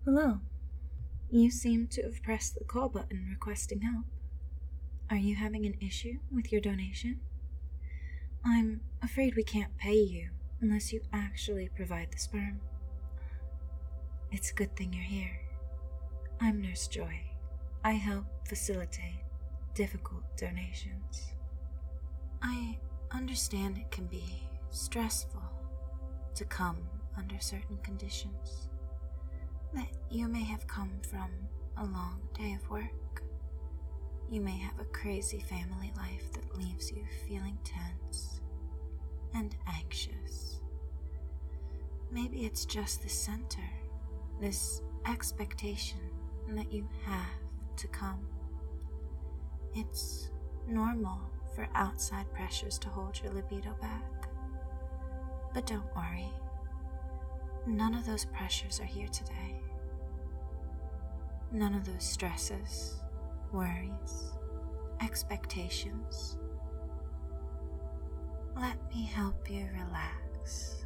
Hello. You seem to have pressed the call button requesting help. Are you having an issue with your donation? I'm afraid we can't pay you unless you actually provide the sperm. It's a good thing you're here. I'm Nurse Joy. I help facilitate difficult donations. I understand it can be stressful to come under certain conditions, that you may have come from a long day of work. You may have a crazy family life that leaves you feeling tense and anxious. Maybe it's just the center, this expectation that you have to come. It's normal for outside pressures to hold your libido back. But don't worry, none of those pressures are here today. None of those stresses, worries, expectations. Let me help you relax.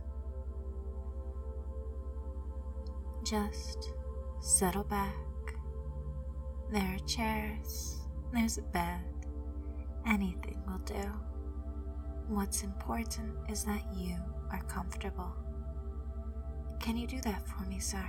Just settle back. There are chairs, there's a bed, anything will do. What's important is that you are comfortable. Can you do that for me, sir?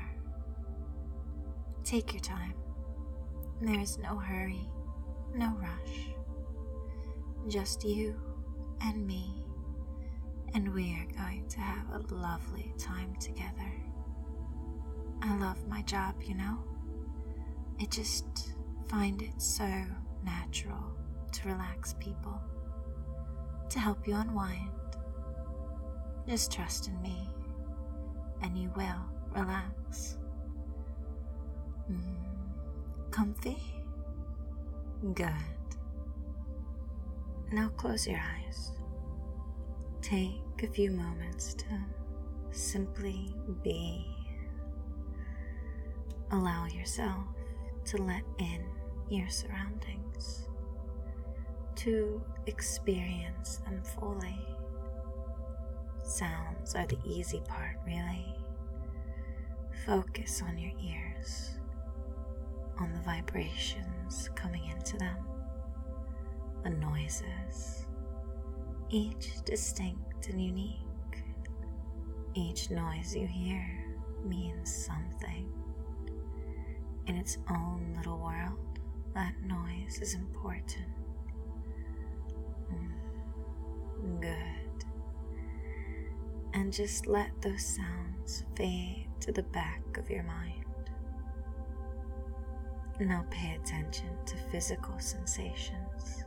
Take your time. There is no hurry, no rush. Just you and me, and we are going to have a lovely time together. I love my job, you know? I just find it so natural to relax people, to help you unwind. Just trust in me, and you will relax. Comfy? Good. Now close your eyes. Take a few moments to simply be. Allow yourself to let in your surroundings, to experience them fully. Sounds are the easy part, really. Focus on your ears, on the vibrations coming into them, the noises, each distinct and unique. Each noise you hear means something. In its own little world, that noise is important. Good. And just let those sounds fade to the back of your mind. Now pay attention to physical sensations.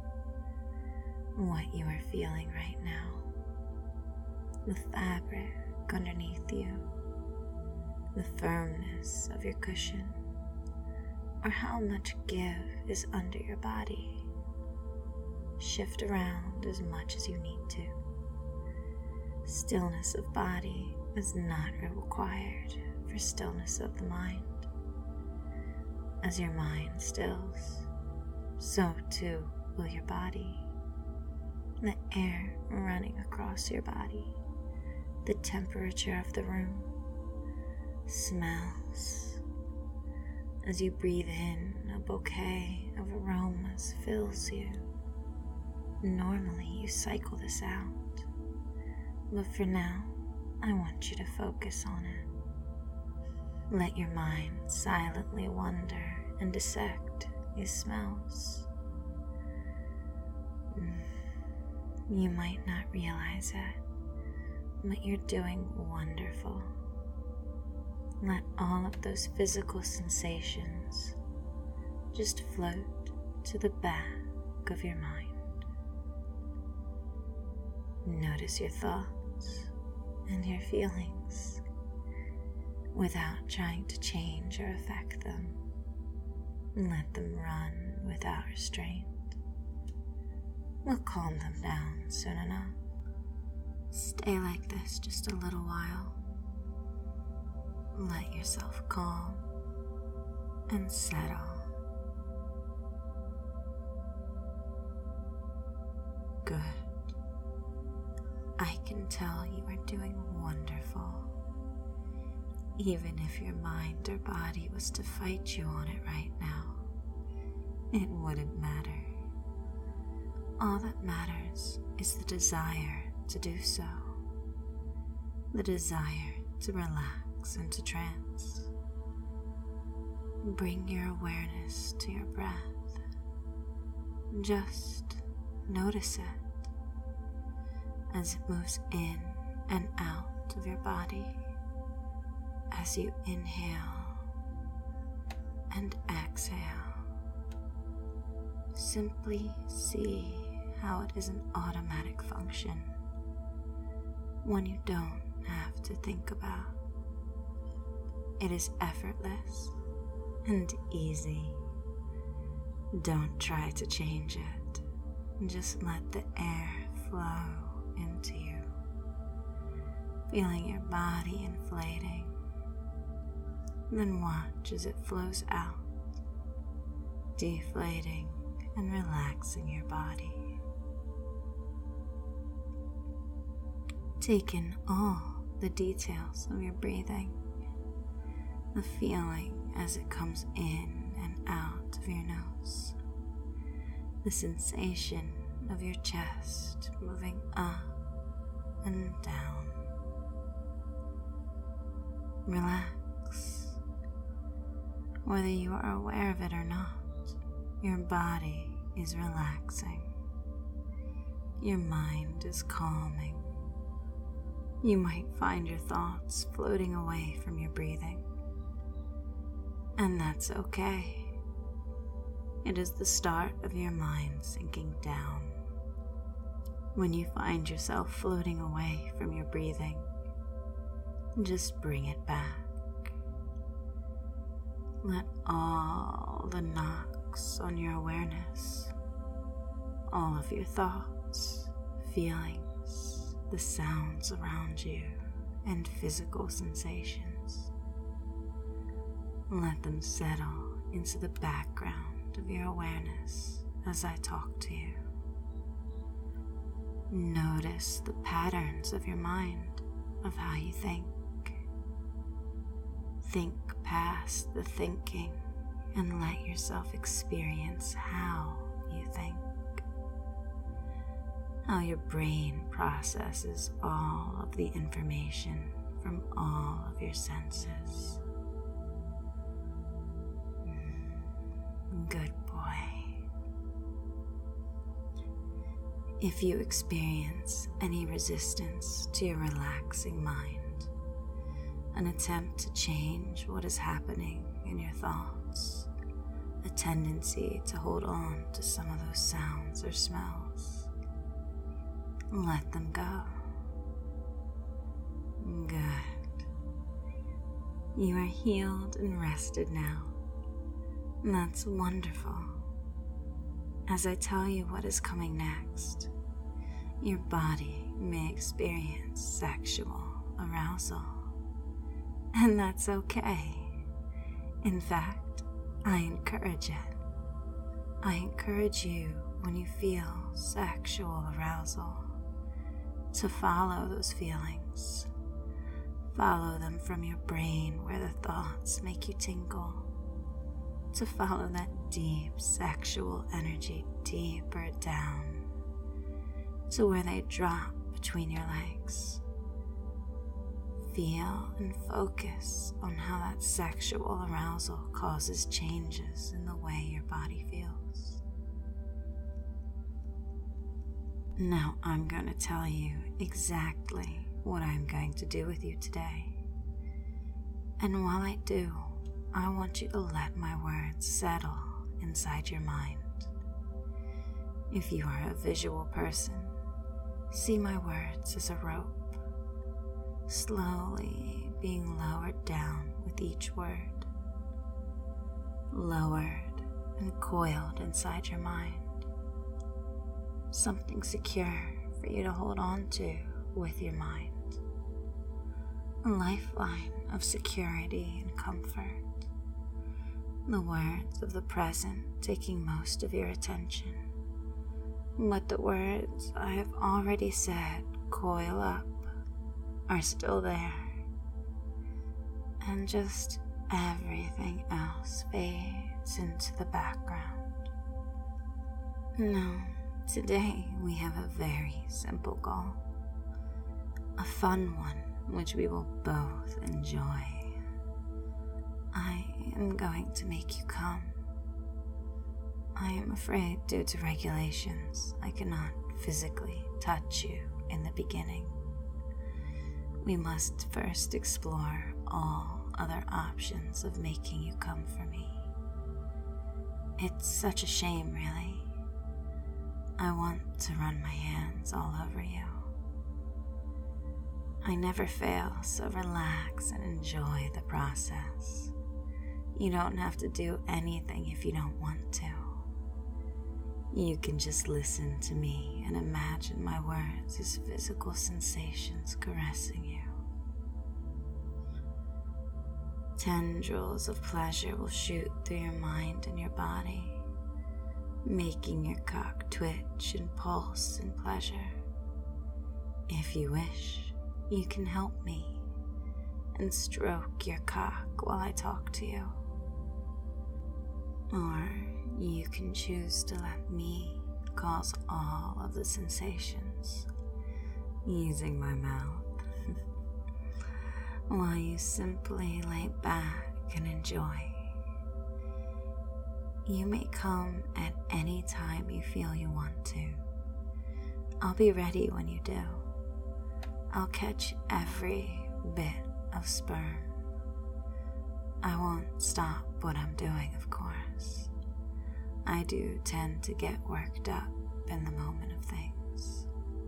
What you are feeling right now. The fabric underneath you. The firmness of your cushion. Or how much give is under your body. Shift around as much as you need to. Stillness of body is not required for stillness of the mind. As your mind stills, so too will your body. The air running across your body, the temperature of the room, smells. As you breathe in, a bouquet of aromas fills you. Normally you cycle this out, but for now, I want you to focus on it. Let your mind silently wonder and dissect these smells. You might not realize it, but you're doing wonderful. Let all of those physical sensations just float to the back of your mind. Notice your thoughts and your feelings without trying to change or affect them. Let them run without restraint. We'll calm them down soon enough. Stay like this just a little while. Let yourself calm and settle. Good. I can tell you are doing wonderful. Even if your mind or body was to fight you on it right now, it wouldn't matter. All that matters is the desire to do so. The desire to relax into trance. Bring your awareness to your breath. Just notice it as it moves in and out of your body, as you inhale and exhale. Simply see how it is an automatic function, one you don't have to think about. It is effortless and easy. Don't try to change it. Just let the air flow into you, feeling your body inflating. Then watch as it flows out, deflating and relaxing your body. Take in all the details of your breathing, the feeling as it comes in and out of your nose, the sensation of your chest moving up and down. Relax. Whether you are aware of it or not, your body is relaxing. Your mind is calming. You might find your thoughts floating away from your breathing. And that's okay. It is the start of your mind sinking down. When you find yourself floating away from your breathing, just bring it back. Let all the knocks on your awareness, all of your thoughts, feelings, the sounds around you, and physical sensations, let them settle into the background of your awareness as I talk to you. Notice the patterns of your mind, of how you think. Think past the thinking and let yourself experience how you think. How your brain processes all of the information from all of your senses. Good boy. If you experience any resistance to your relaxing mind, an attempt to change what is happening in your thoughts, a tendency to hold on to some of those sounds or smells, let them go. Good. You are healed and rested now. That's wonderful. As I tell you what is coming next, your body may experience sexual arousal. And that's okay. In fact, I encourage it. I encourage you, when you feel sexual arousal, to follow those feelings. Follow them from your brain where the thoughts make you tingle. To follow that deep sexual energy deeper down to where they drop between your legs. Feel and focus on how that sexual arousal causes changes in the way your body feels. Now I'm going to tell you exactly what I'm going to do with you today. And while I do, I want you to let my words settle inside your mind. If you are a visual person, see my words as a rope, slowly being lowered down with each word, lowered and coiled inside your mind. Something secure for you to hold on to with your mind. A lifeline of security and comfort. The words of the present taking most of your attention. But the words I have already said coil up are still there. and just everything else fades into the background. No, today we have a very simple goal. A fun one which we will both enjoy. I am going to make you come. I am afraid due to regulations, I cannot physically touch you in the beginning. We must first explore all other options of making you come for me. It's such a shame, really. I want to run my hands all over you. I never fail, so relax and enjoy the process. You don't have to do anything if you don't want to. You can just listen to me and imagine my words as physical sensations caressing you. Tendrils of pleasure will shoot through your mind and your body, making your cock twitch and pulse in pleasure. If you wish, you can help me and stroke your cock while I talk to you. Or you can choose to let me cause all of the sensations using my mouth while you simply lay back and enjoy. You may come at any time you feel you want to. I'll be ready when you do. I'll catch every bit of sperm. I won't stop what I'm doing, of course. I do tend to get worked up in the moment of things.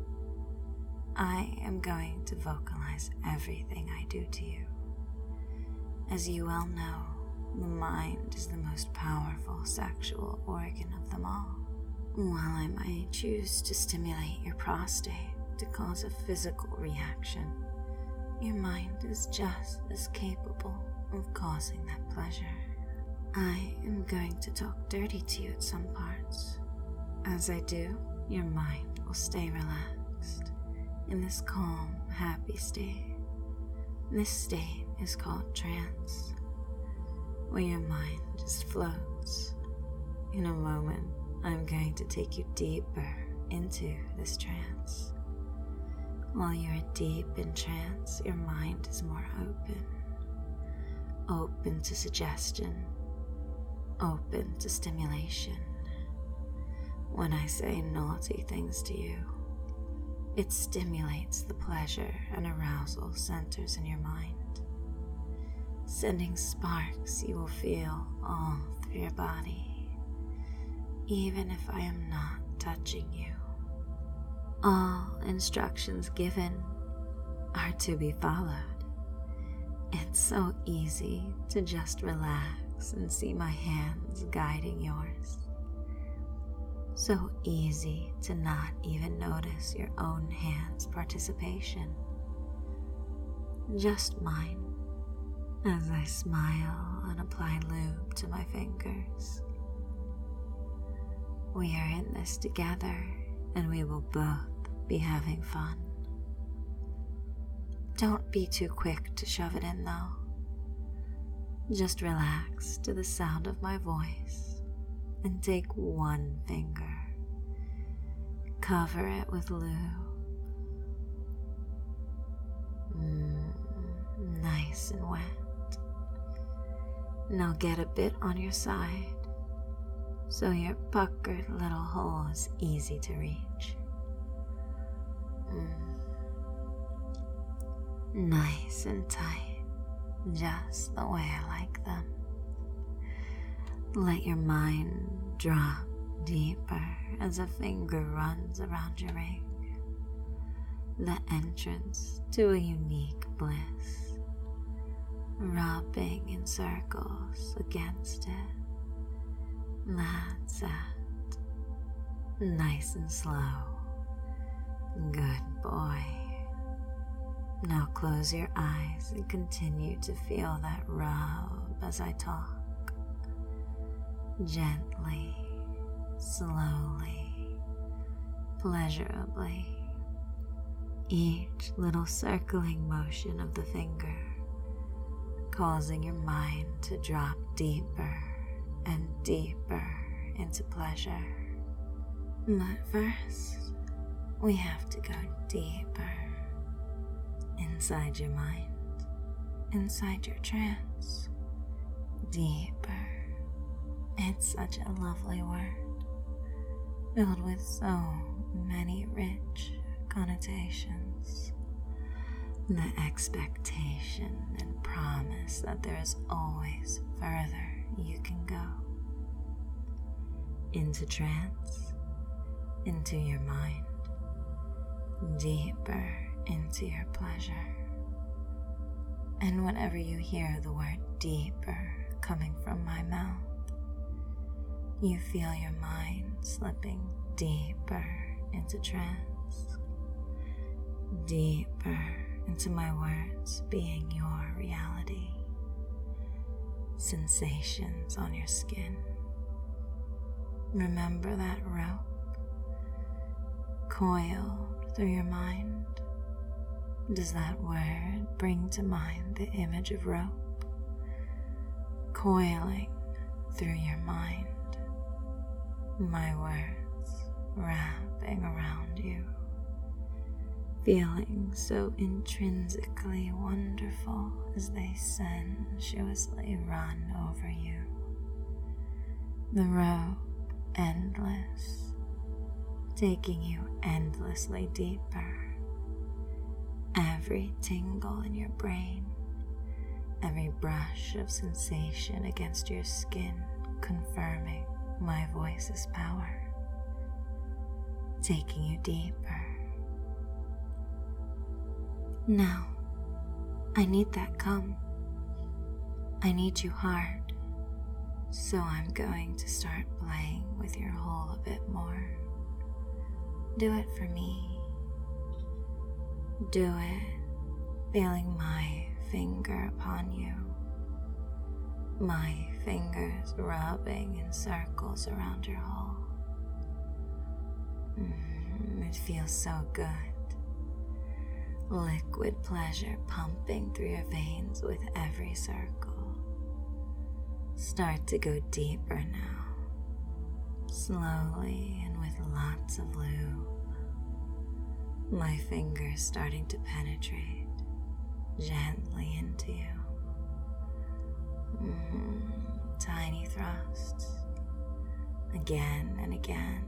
I am going to vocalize everything I do to you. As you well know, the mind is the most powerful sexual organ of them all. While I might choose to stimulate your prostate to cause a physical reaction, your mind is just as capable of causing that pleasure. I am going to talk dirty to you at some parts. As I do, your mind will stay relaxed in this calm, happy state. This state is called trance, where your mind just floats. In a moment, I'm going to take you deeper into this trance. While you're deep in trance, your mind is more open to suggestion, open to stimulation. When I say naughty things to you, it stimulates the pleasure and arousal centers in your mind, sending sparks you will feel all through your body, even if I am not touching you. All instructions given are to be followed. It's so easy to just relax and see my hands guiding yours. So easy to not even notice your own hand's participation. Just mine, as I smile and apply lube to my fingers. We are in this together, and we will both be having fun. Don't be too quick to shove it in though. Just relax to the sound of my voice and take one finger. Cover it with lube. Nice and wet. Now get a bit on your side so your puckered little hole is easy to reach. Nice and tight, just the way I like them. Let your mind drop deeper as a finger runs around your ring, the entrance to a unique bliss, rubbing in circles against it. That's it. Nice and slow. Good boy. Now close your eyes and continue to feel that rub as I talk. Gently, slowly, pleasurably. Each little circling motion of the finger causing your mind to drop deeper and deeper into pleasure. But first, we have to go deeper inside your mind, inside your trance. Deeper. It's such a lovely word, filled with so many rich connotations. The expectation and promise that there is always further you can go. Into trance, into your mind, deeper into your pleasure. And whenever you hear the word deeper coming from my mouth, you feel your mind slipping deeper into trance, deeper into my words being your reality, sensations on your skin. Remember that rope coiled through your mind? Does that word bring to mind the image of rope coiling through your mind? My words wrapping around you, feeling so intrinsically wonderful as they sensuously run over you. The rope endless, taking you endlessly deeper. Every tingle in your brain, every brush of sensation against your skin confirming my voice's power, taking you deeper. Now, I need that come. I need you hard, so I'm going to start playing with your hole a bit more. Do it for me. Do it, feeling my finger upon you, my fingers rubbing in circles around your hole. It feels so good. Liquid pleasure pumping through your veins with every circle. Start to go deeper now, slowly and with lots of lube. My fingers starting to penetrate gently into you. Tiny thrusts, again and again.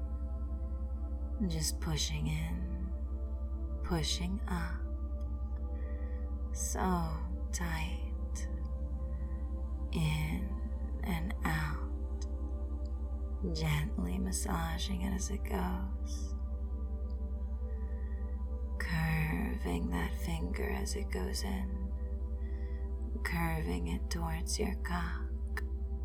Just pushing in, pushing up, so tight, in and out, gently massaging it as it goes. Curving that finger as it goes in, curving it towards your cock.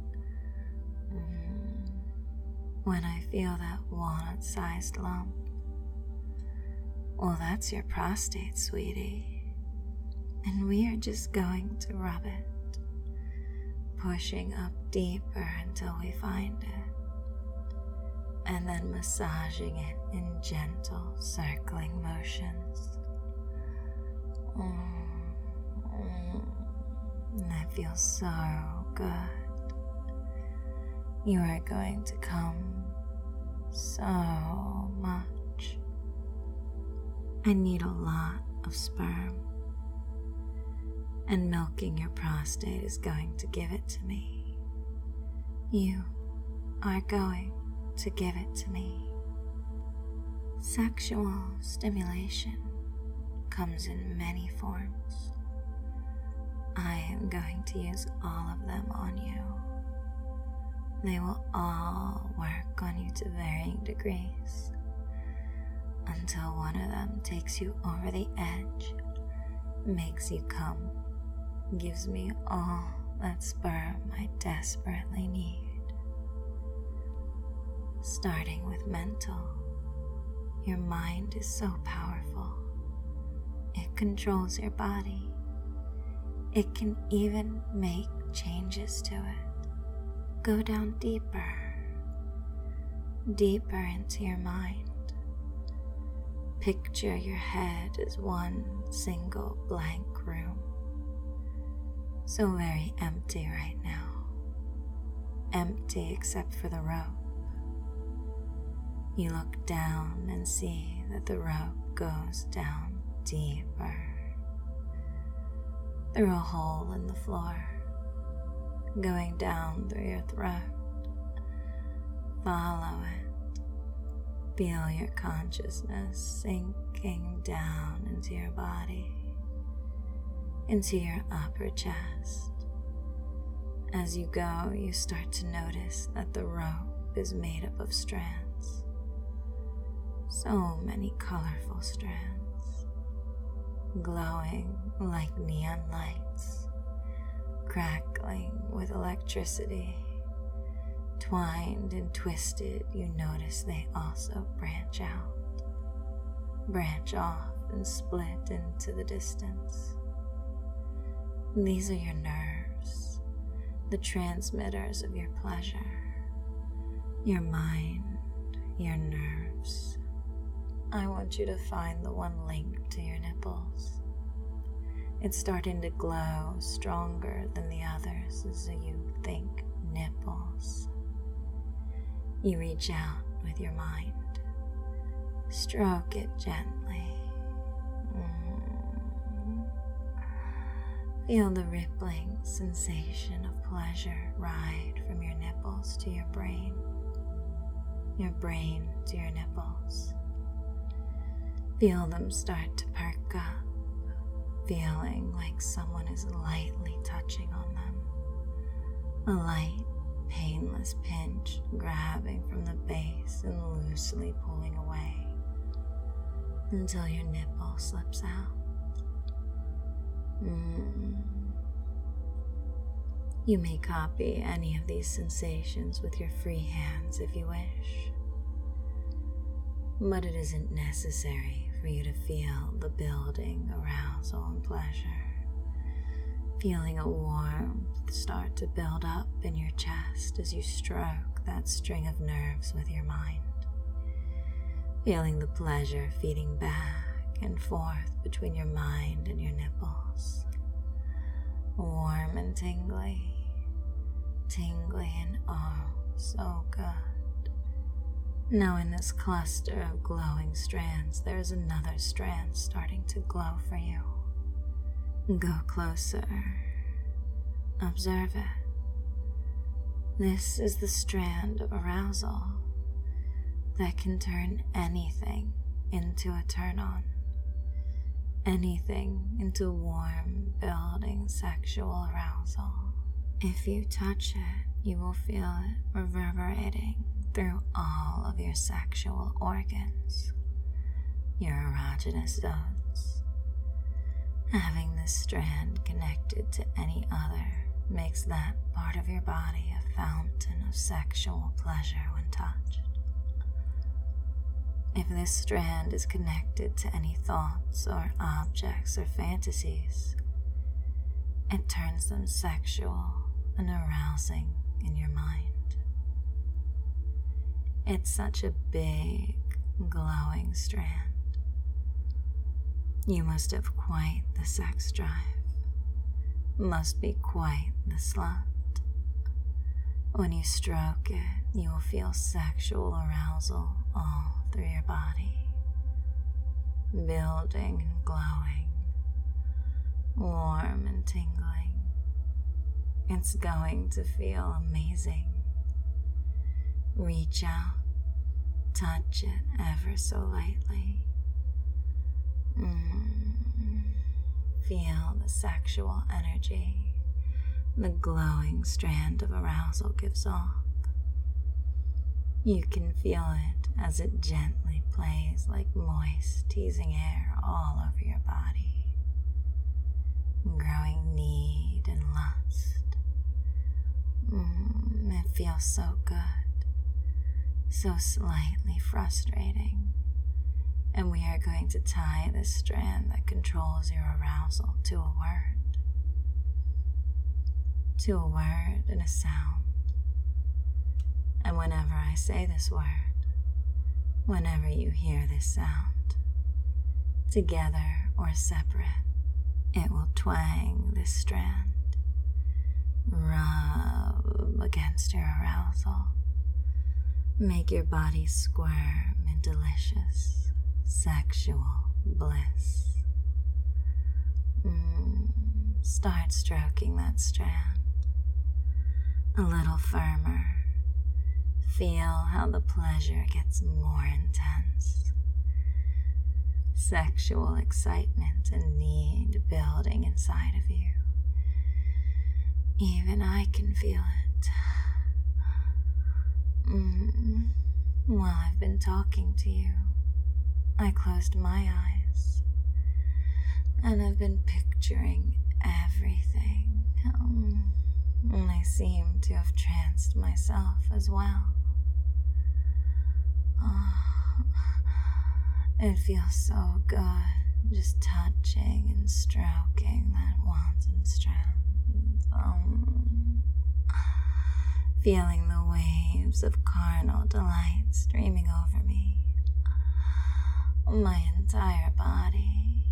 When I feel that walnut-sized lump, well, that's your prostate, sweetie, and we are just going to rub it, pushing up deeper until we find it, and then massaging it in gentle circling motions. That feels so good. You are going to come so much. I need a lot of sperm, and milking your prostate is going to give it to me. You are going to give it to me. Sexual stimulation comes in many forms. I am going to use all of them on you. They will all work on you to varying degrees until one of them takes you over the edge, makes you come, gives me all that sperm I desperately need. Starting with mental, your mind is so powerful. It controls your body. It can even make changes to it. Go down deeper, deeper into your mind. Picture your head as one single blank room. So very empty right now. Empty except for the rope. You look down and see that the rope goes down deeper, through a hole in the floor, going down through your throat. Follow it. Feel your consciousness sinking down into your body, into your upper chest. As you go, you start to notice that the rope is made up of strands. So many colorful strands, glowing like neon lights, crackling with electricity. Twined and twisted, you notice they also branch out, branch off and split into the distance. These are your nerves, the transmitters of your pleasure, your mind, your nerves. I want you to find the one linked to your nipples. It's starting to glow stronger than the others as you think nipples. You reach out with your mind. Stroke it gently. Feel the rippling sensation of pleasure ride from your nipples to your brain to your nipples. Feel them start to perk up, feeling like someone is lightly touching on them. A light, painless pinch grabbing from the base and loosely pulling away until your nipple slips out. You may copy any of these sensations with your free hands if you wish, but it isn't necessary for you to feel the building arousal and pleasure. Feeling a warmth start to build up in your chest as you stroke that string of nerves with your mind. Feeling the pleasure feeding back and forth between your mind and your nipples. Warm and tingly, tingly and oh, so good. Now in this cluster of glowing strands, there is another strand starting to glow for you. Go closer. Observe it. This is the strand of arousal that can turn anything into a turn-on, anything into warm, building sexual arousal. If you touch it, you will feel it reverberating through all of your sexual organs, your erogenous zones. Having this strand connected to any other makes that part of your body a fountain of sexual pleasure when touched. If this strand is connected to any thoughts or objects or fantasies, it turns them sexual and arousing in your mind. It's such a big, glowing strand. You must have quite the sex drive. Must be quite the slut. When you stroke it, you will feel sexual arousal all through your body, building and glowing, warm and tingling. It's going to feel amazing. Reach out, touch it ever so lightly. Feel the sexual energy the glowing strand of arousal gives off. You can feel it as it gently plays like moist, teasing air all over your body, growing need and lust. It feels so good, so slightly frustrating. And we are going to tie this strand that controls your arousal to a word. To a word and a sound. And whenever I say this word, whenever you hear this sound, together or separate, it will twang this strand Rub against your arousal. Make your body squirm in delicious sexual bliss. Start stroking that strand a little firmer. Feel how the pleasure gets more intense. Sexual excitement and need building inside of you. Even I can feel it. While I've been talking to you, I closed my eyes and I've been picturing everything. And I seem to have tranced myself as well. It feels so good just touching and stroking that wanton strand. Feeling the waves of carnal delight streaming over me. My entire body.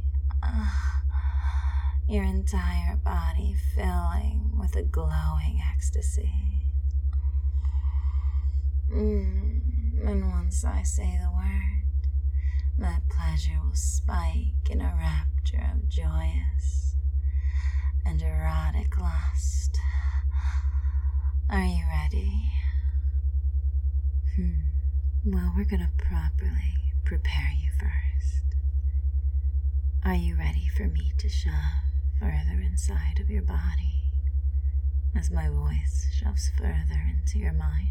Your entire body filling with a glowing ecstasy. And once I say the word, that pleasure will spike in a rapture of joyous and erotic lust. Are you ready? Well, we're gonna properly prepare you first. Are you ready for me to shove further inside of your body as my voice shoves further into your mind?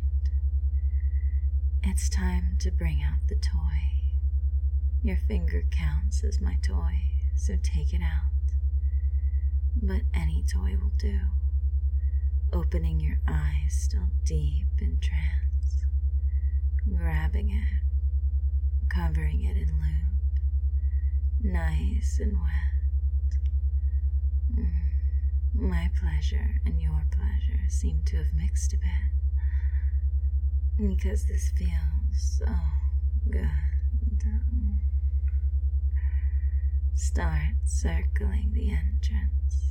It's time to bring out the toy. Your finger counts as my toy, so take it out. But any toy will do. Opening your eyes still deep in trance. Grabbing it, covering it in lube, nice and wet. My pleasure and your pleasure seem to have mixed a bit. Because this feels so good. Start circling the entrance.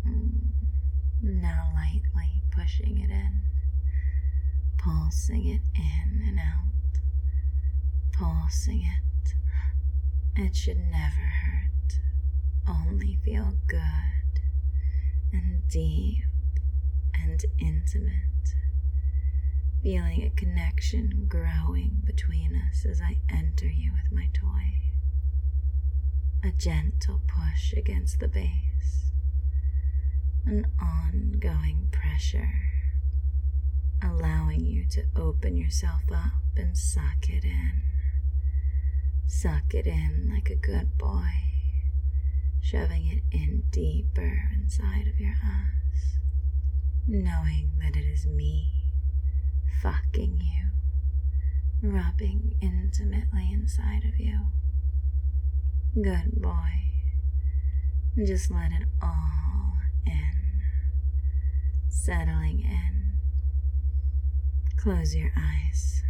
Now lightly pushing it in, pulsing it in and out, pulsing it. It should never hurt, only feel good and deep and intimate. Feeling a connection growing between us as I enter you with my toy. A gentle push against the base. An ongoing pressure, allowing you to open yourself up and suck it in. Suck it in like a good boy, shoving it in deeper inside of your ass, knowing that it is me fucking you, rubbing intimately inside of you. Good boy. Just let it all in, settling in. Close your eyes.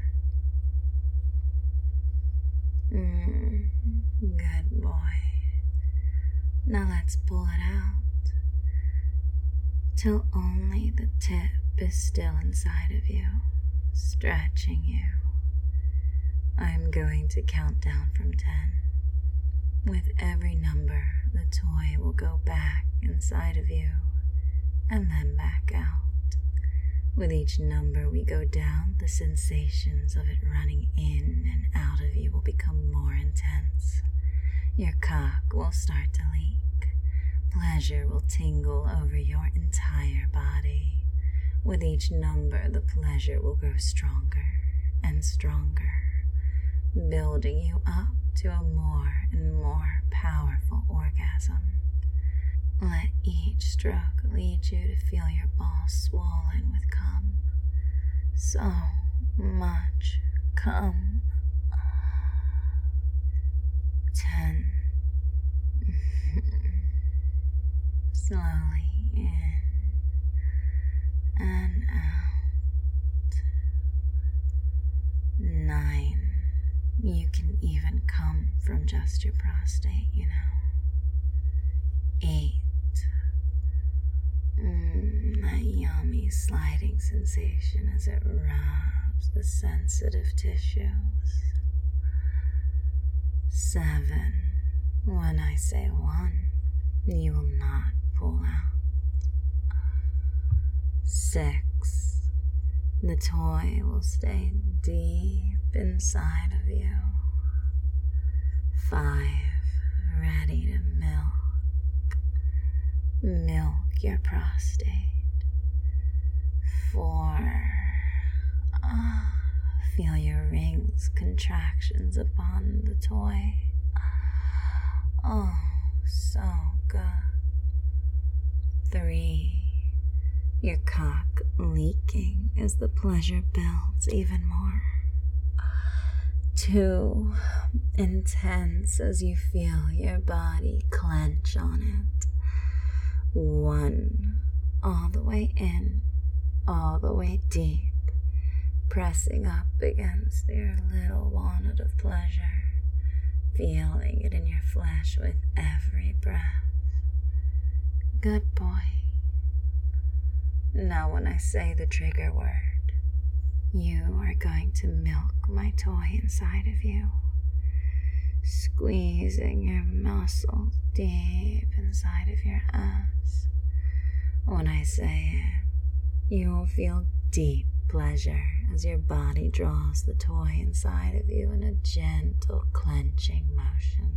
Good boy. Now let's pull it out till only the tip is still inside of you, stretching you. I'm going to count down from 10. With every number, the toy will go back inside of you and then back out. With each number we go down, the sensations of it running in and out of you will become more intense. Your cock will start to leak. Pleasure will tingle over your entire body. With each number, the pleasure will grow stronger and stronger, building you up to a more and more powerful orgasm. Let each stroke lead you to feel your balls swollen with cum. So much cum. 10. Slowly in and out. 9. You can even come from just your prostate, you know. 8. That gently sliding sensation as it wraps the sensitive tissues. 7. When I say 1, you will not pull out. 6. The toy will stay deep inside of you. 5. Ready to milk your prostate. 4. Feel your rings, contractions upon the toy. Oh, so good. 3. Your cock leaking as the pleasure builds even more. 2. Intense as you feel your body clench on it. 1. All the way in, all the way deep, pressing up against your little walnut of pleasure, feeling it in your flesh with every breath. Good boy. Now when I say the trigger word, you are going to milk my toy inside of you, squeezing your muscles deep inside of your ass. When I say it, you will feel deep pleasure as your body draws the toy inside of you in a gentle clenching motion.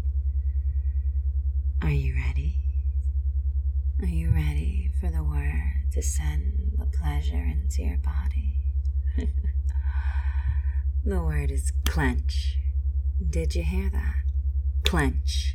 Are you ready? Are you ready for the word to send the pleasure into your body? The word is clench. Did you hear that? Clench.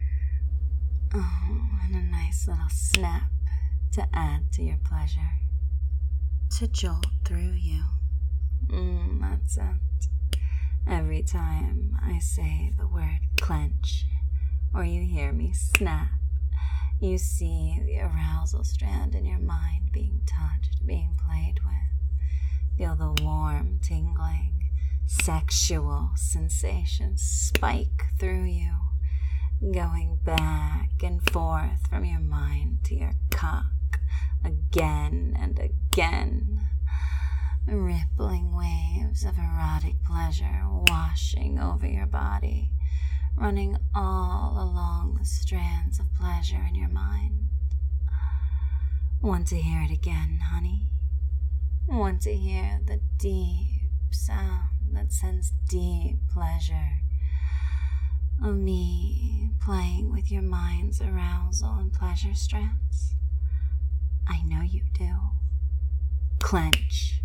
Oh, and a nice little snap to add to your pleasure. To jolt through you. That's it. Every time I say the word clench, or you hear me snap, you see the arousal strand in your mind being touched, being played with. Feel the warm, tingling, sexual sensations spike through you, going back and forth from your mind to your cock, again and again. Rippling waves of erotic pleasure washing over your body, running all along the strands of pleasure in your mind. Want to hear it again, honey? Want to hear the deep sound that sends deep pleasure of me playing with your mind's arousal and pleasure strands? I know you do. Clench.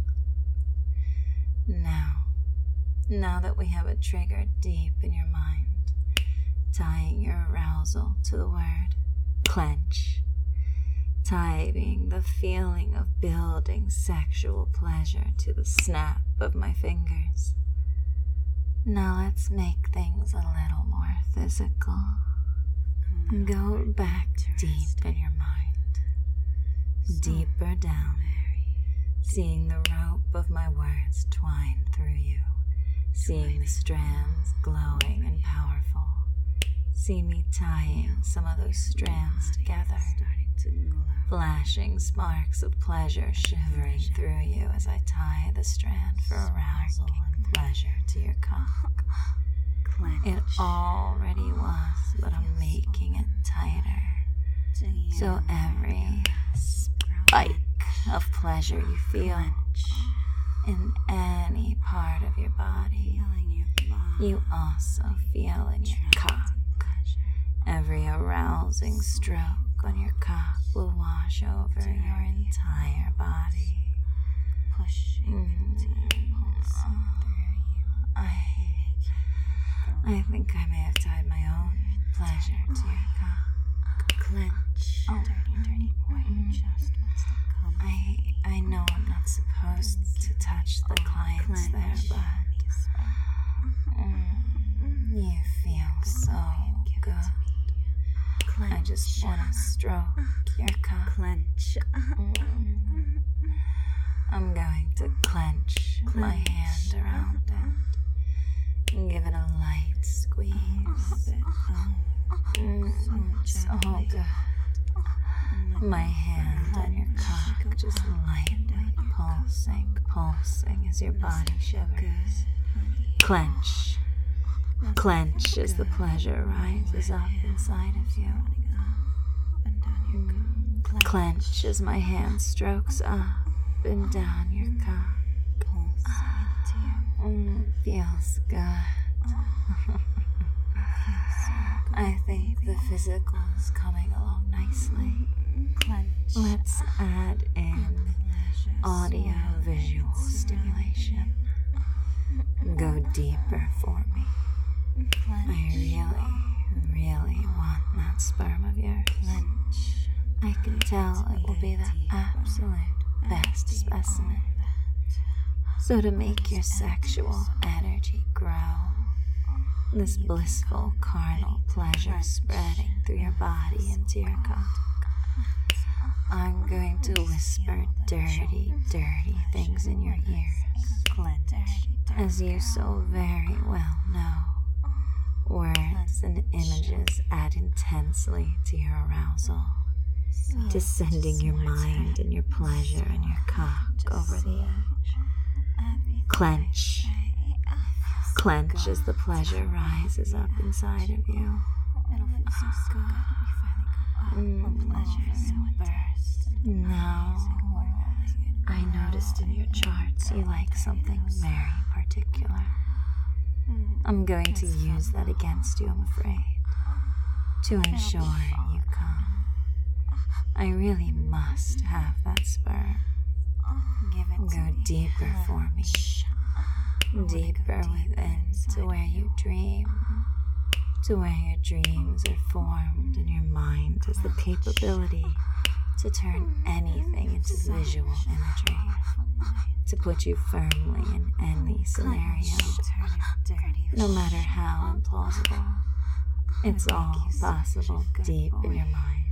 Now that we have a trigger deep in your mind, tying your arousal to the word clench, tying the feeling of building sexual pleasure to the snap of my fingers. Now let's make things a little more physical. Go back deep in your mind, deeper down, seeing the rope of my words twine through you, seeing the strands glowing and powerful. See me tying some of those strands together, flashing sparks of pleasure shivering through you as I tie the strand for arousal and pleasure to your cock. It already was, but I'm making it tighter, so every spike of pleasure you feel in any part of your body, you also feel in your cock. Every arousing stroke on your cock will wash over your entire body, pushing I think I may have tied my own pleasure to your cock. Clench. Dirty boy who just wants to come. I know I'm not supposed to touch the clients there, but you feel so good. I just want to stroke your cock. Clench. I'm going to clench my hand around it and give it a light squeeze. So good. My hand on your cock, just lightly pulsing as your body shivers. Clench. Clench as the pleasure rises up inside of you. Clench as my hand strokes up and down your cock. Feels good. I think the physical is coming along nicely. Let's add in audio-visual stimulation. Go deeper for me. I really want that sperm of yours. I can tell it will be the absolute best specimen. So to make your sexual energy grow, this blissful carnal pleasure spreading through your body into your cock, I'm going to whisper dirty, dirty things in your ears. As you so very well know, words and images add intensely to your arousal, descending your mind and your pleasure and your cock over the edge. Clench. Clench as the pleasure rises up inside of you. Now, I noticed in your charts you like something very particular. I'm going to use that against you, I'm afraid, to ensure you come. I really must have that sperm. Go deeper for me. Deeper within to where you dream, to where your dreams are formed and your mind has the capability to turn anything into visual imagery, to put you firmly in any scenario, no matter how implausible. It's all possible deep in your mind.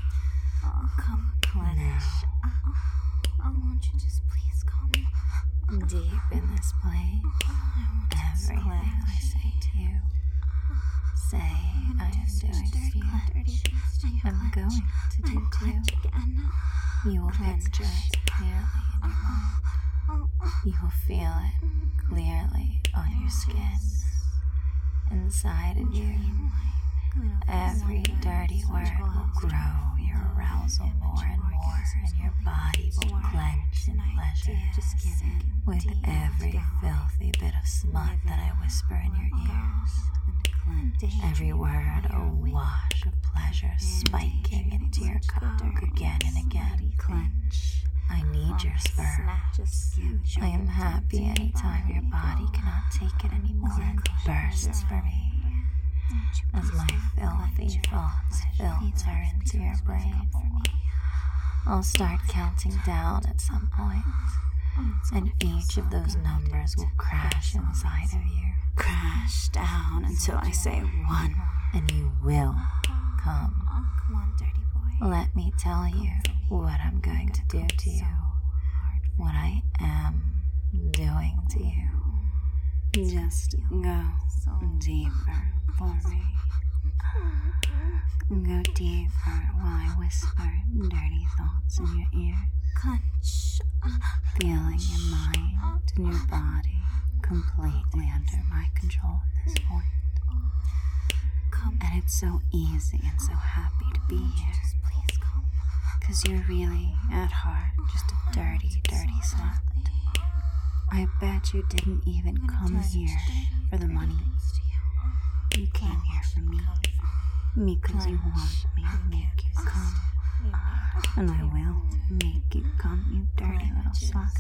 Now, won't you just please come? Deep in this place, everything I say to you, say I am doing to you, I'm going to do to you. You will picture it clearly in your mind. You will feel it clearly on your skin, inside of you. Every dirty word will grow your arousal more and more, and your body will clench in pleasure with every filthy bit of smut that I whisper in your ears. Every word a wash of pleasure spiking into your cock again and again. Clench. I need your sperm. I am happy anytime your body cannot take it anymore and bursts for me. As my filthy thoughts filter into your brain, I'll start counting down at some point, and each of those numbers will crash inside of you. Crash down until I say 1, and you will come. Come on, dirty boy. Let me tell you what I'm going to do to you, what I am doing to you. Just go deeper for me. Go deeper while I whisper dirty thoughts in your ear. Clench. Feeling your mind and your body completely under my control at this point. Come. And it's so easy and so happy to be here. Just please come. Because you're really, at heart, just a dirty, dirty slut. I bet you didn't even come here for the money. You came here for me. Because you want me to make you come. And I will make you come, you dirty little slut.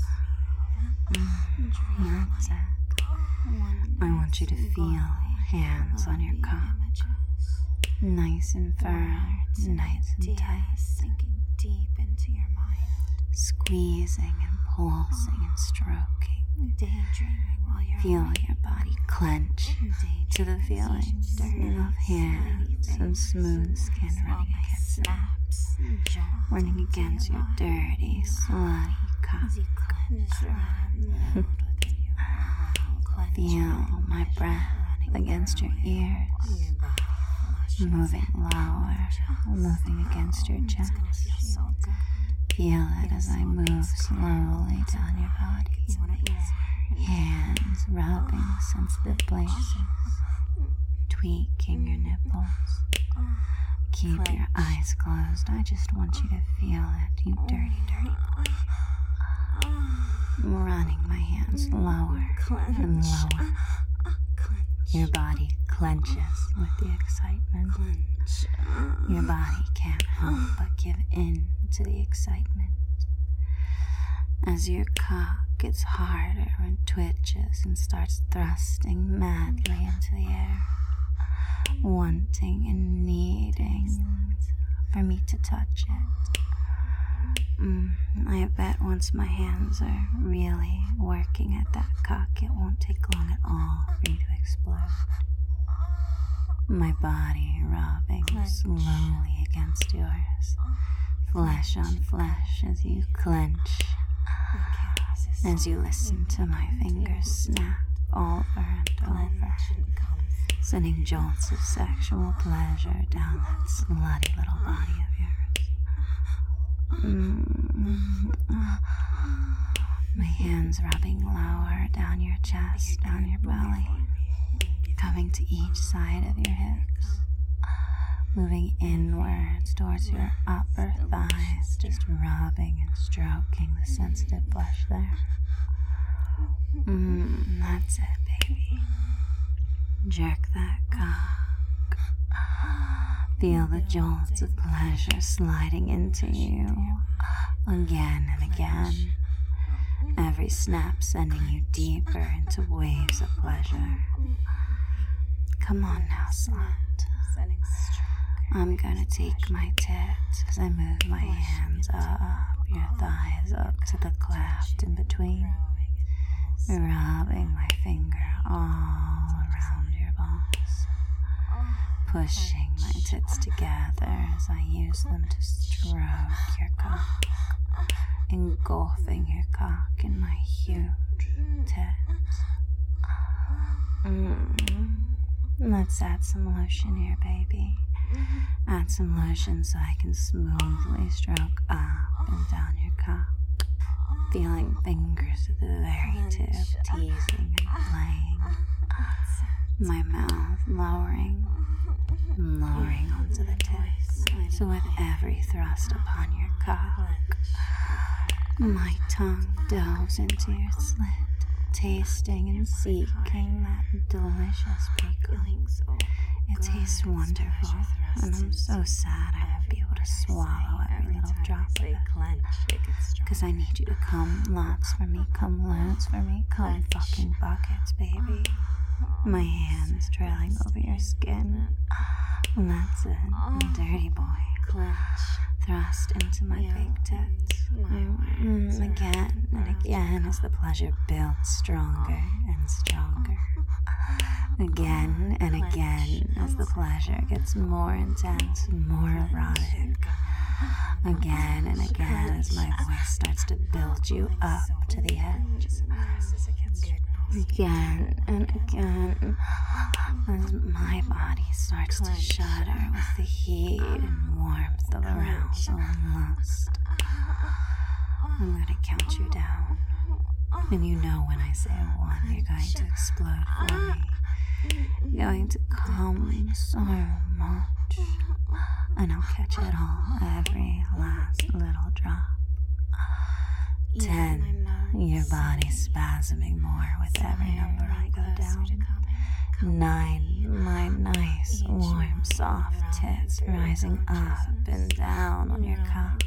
That's it. I want you to feel hands on your cock. Nice and firm, nice and tight. Sinking deep into your mind. Squeezing and pulsing and stroking. Daydreaming while you're Feel your body clench to the feeling of hands and smooth skin running against your dirty, slutty cock. Feel my breath against your ears. moving lower, moving against your chest. Feel it as I move slowly down your body. Hands rubbing sensitive places, tweaking your nipples. Keep your eyes closed. I just want you to feel it, you dirty, dirty boy. I'm running my hands lower and lower. Your body clenches with the excitement. Your body can't help but give in to the excitement. As your cock gets harder and twitches and starts thrusting madly into the air, wanting and needing for me to touch it. I bet once my hands are really working at that cock, it won't take long at all for you to explode. My body rubbing slowly against yours, flesh on flesh as you clench, as you listen to my fingers snap over and over, sending jolts of sexual pleasure down that slutty little body of yours. My hands rubbing lower down your chest, down your belly, coming to each side of your hips, moving inwards towards your upper thighs, just rubbing and stroking the sensitive flesh there. That's it, baby. Jerk that cock. Feel the jolts of pleasure sliding into you again and again. Every snap sending you deeper into waves of pleasure. Come on now, slut. I'm gonna take my tits as I move my hands up your thighs up to the cleft in between, rubbing my finger all around your balls, pushing my tits together as I use them to stroke your cock, engulfing your cock in my huge tits. Let's add some lotion here, baby. Add some lotion so I can smoothly stroke up and down your cock, feeling fingers at the very tip, teasing and playing. My mouth lowering onto the tips. So with every thrust upon your cock, my tongue delves into your slit, tasting and seeking that delicious pickle. It tastes wonderful, and I'm so sad I won't be able to swallow every little drop of it. Because I need you to come lots for me, come loads for me, come fucking buckets, baby. My hands trailing over your skin. That's it, dirty boy. Thrust into my big tits. Again and again as the pleasure builds stronger and stronger. Again and again as the pleasure gets more intense, more erotic. Again and again as my voice starts to build you up to the edge. Again and again as my body starts to shudder with the heat and warmth of arousal and lust. I'm gonna count you down, and you know when I say 1, you're going to explode for me. You're going to come so much, and I'll catch it all, every last little drop. 10, your body spasming more with every number I go down. 9, my nice, warm, soft tits rising up and down on your cock.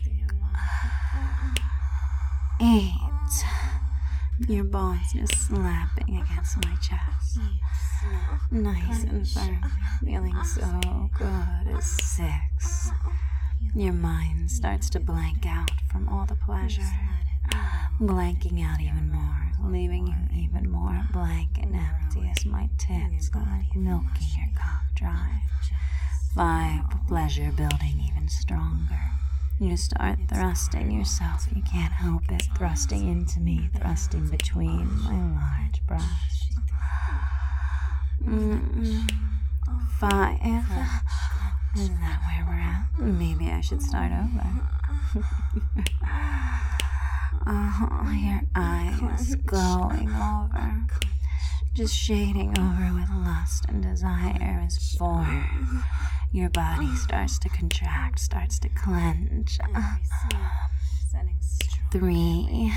8, your balls just slapping against my chest. Nice and firm, feeling so good. 6, your mind starts to blank out from all the pleasure. Blanking out even more, leaving you even more blank and empty as my tits go like milking your cock dry. 5, pleasure building even stronger. You start thrusting yourself, you can't help it, thrusting into me, thrusting between my large breasts. 5, Is that where we're at? Maybe I should start over. Your eyes glowing over, just shading over with lust and desire is 4. Your body starts to contract, starts to clench. 3.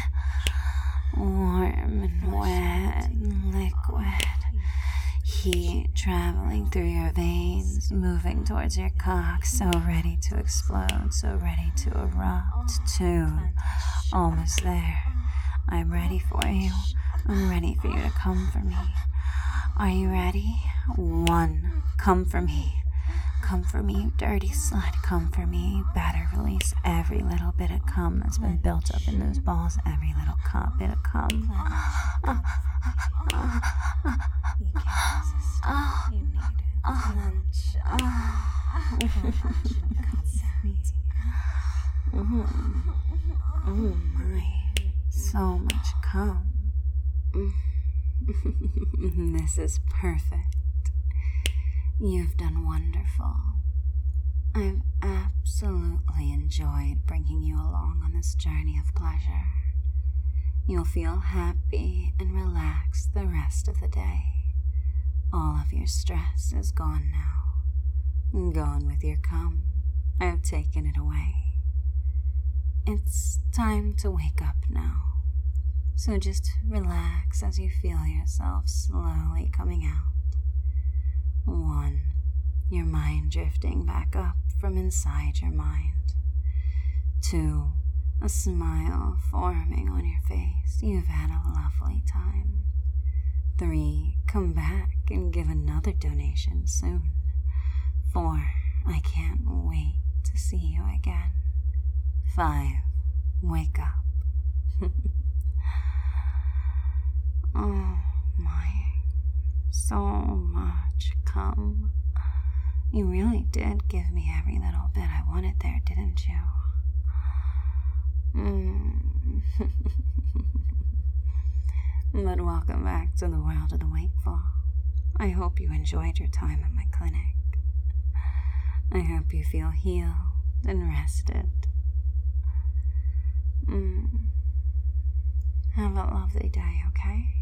Warm and wet and liquid. Heat traveling through your veins, moving towards your cock, so ready to explode, so ready to erupt. 2. Almost there. I'm ready for you. I'm ready for you to come for me. Are you ready? 1. Come for me. Come for me, you dirty slut. Come for me. Better release every little bit of cum that's been built up in those balls. Every little bit of cum. You can't resist it. You need it. Oh my. So much cum. This is perfect. You've done wonderful. I've absolutely enjoyed bringing you along on this journey of pleasure. You'll feel happy and relaxed the rest of the day. All of your stress is gone now. Gone with your cum. I have taken it away. It's time to wake up now. So just relax as you feel yourself slowly coming out. 1. Your mind drifting back up from inside your mind. 2. A smile forming on your face. You've had a lovely time. 3. Come back and give another donation soon. 4. I can't wait to see you again. 5. Wake up. Oh my. So much cum. You really did give me every little bit I wanted there, didn't you? But welcome back to the world of the wakeful. I hope you enjoyed your time at my clinic. I hope you feel healed and rested. Have a lovely day, okay?